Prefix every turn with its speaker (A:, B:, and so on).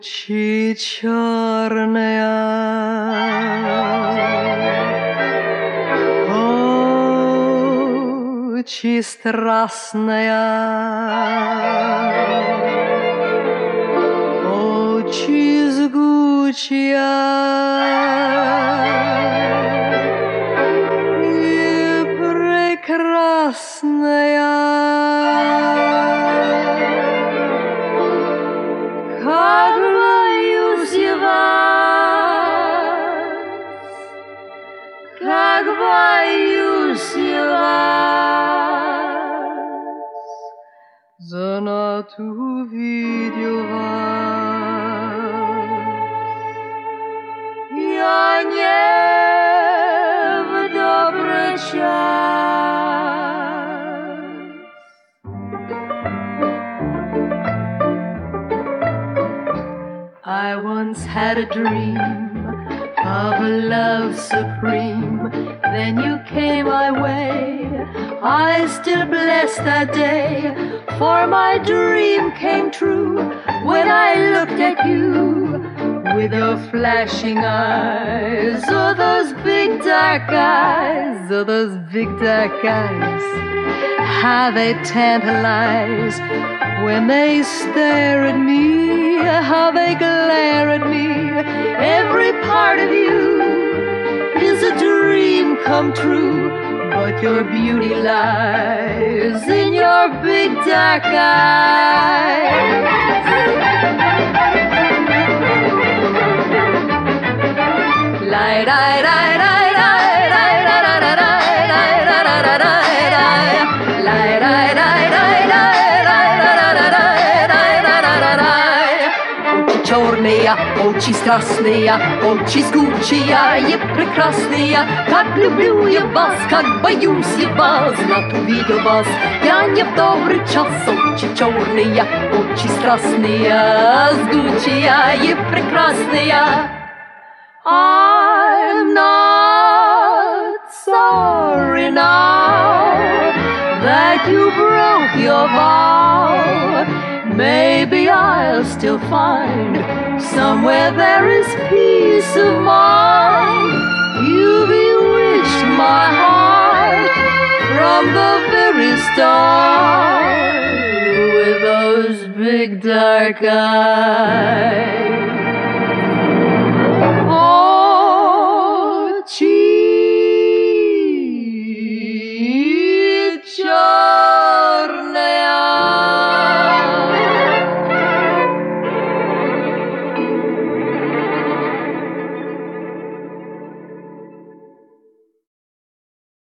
A: Очи черные, очи страстная, очи жгучая и прекрасная. Как боюсь я вас, как боюсь я вас, знать увидел вас. Я не в добрый час. I once had a dream of a love supreme. Then you came my way. I still bless that day, for my dream came true when I looked at you with those flashing eyes. Oh, those big dark eyes. Oh, those big dark eyes. How they tantalize when they stare at me, how they glare at me. Every part of you is a dream come true, but your beauty lies in your big dark eyes. Light, light, light, light, light, light, light, light, light, light, light, light, черные, очи страстные, очи жгучие и прекрасные. Как люблю я вас, как боюсь я вас, знать увидел вас я не в добрый час. Очи черные, очи страстные, жгучие и прекрасные. I'm not sorry now that you broke your vow. Maybe I'll still find somewhere there is peace of mind. You bewitched my heart from the very start with those big dark eyes.